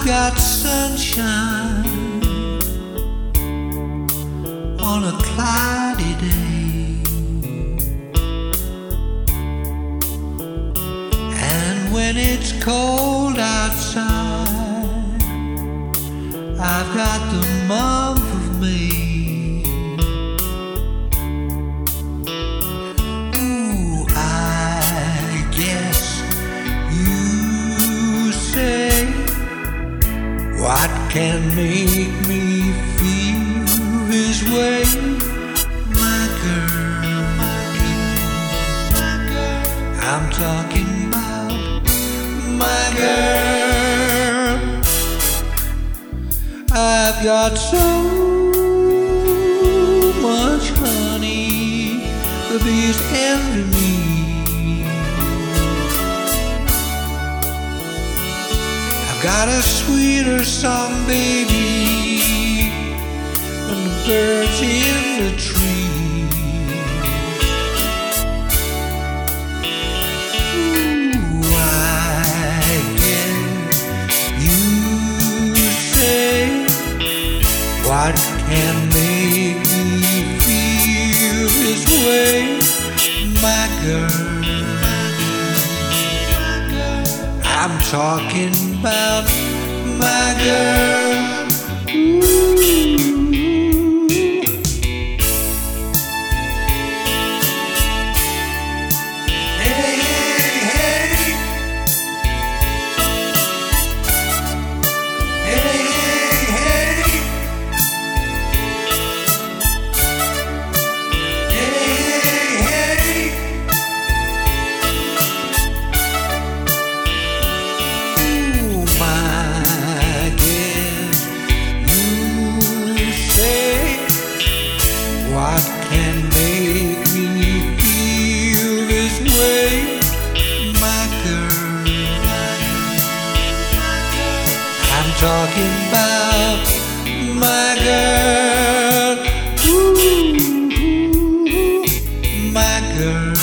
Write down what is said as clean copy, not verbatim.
I've got sunshine on a cloudy day, and when it's cold outside, I've got the month of May. Ooh, I guess you say, what can make me feel this way? My girl, I'm talking about my girl. I've got so much honey, the bees envy me. I've got a sweeter song, baby, than the birds in the tree. Ooh, I guess you say, what can make me feel this way? My girl, I'm talking about my girl. Ooh. Hey, hey, hey. Hey, hey, hey. What can make me feel this way? My girl, I'm talking about my girl. Ooh, my girl.